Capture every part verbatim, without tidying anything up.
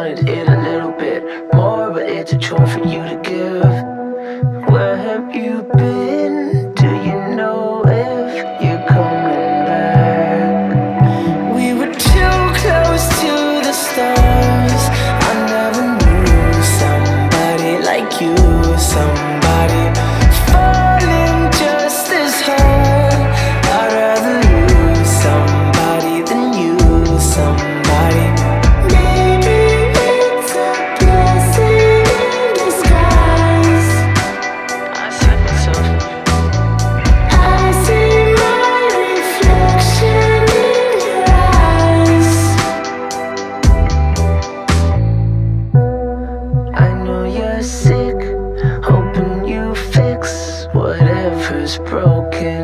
wanted it a little bit more, but it's a chore for you to give. Where have you been? Do you know if you're coming back? We were too close to the stars. I never knew somebody like you, somebody falling just as hard. I'd rather lose somebody than you, somebody. Maybe it's a blessing in disguise. I said myself. I see my reflection in your eyes. I know you're sick, hoping you fix whatever's broken.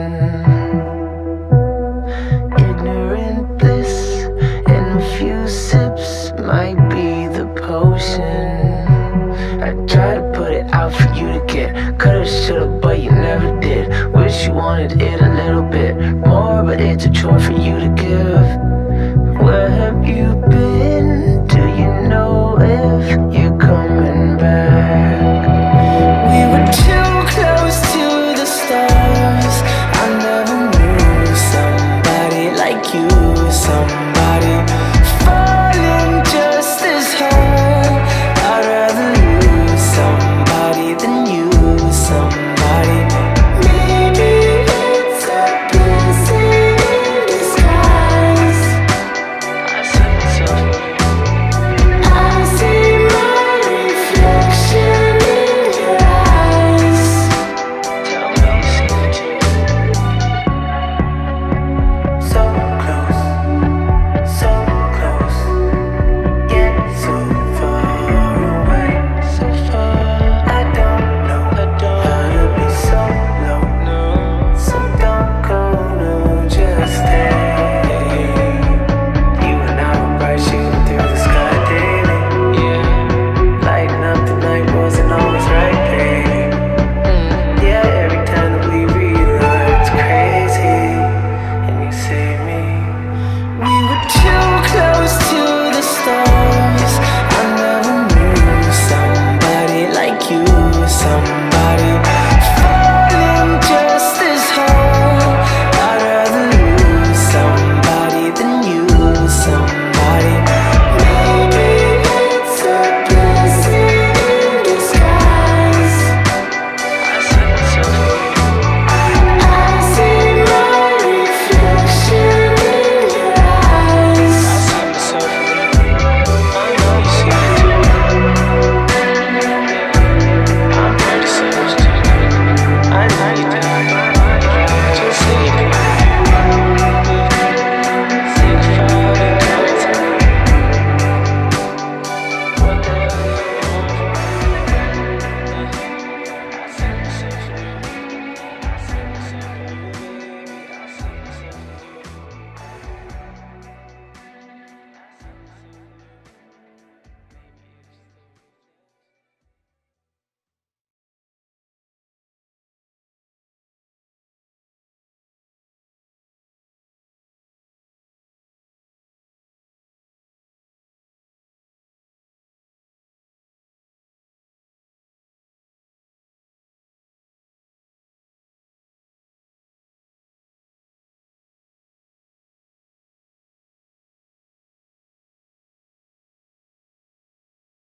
Ignorant bliss in a few sips might be the potion. I tried to put it out for you to get, coulda, shoulda, but you never did. Wish you wanted it a little bit more, but it's a chore for you to give.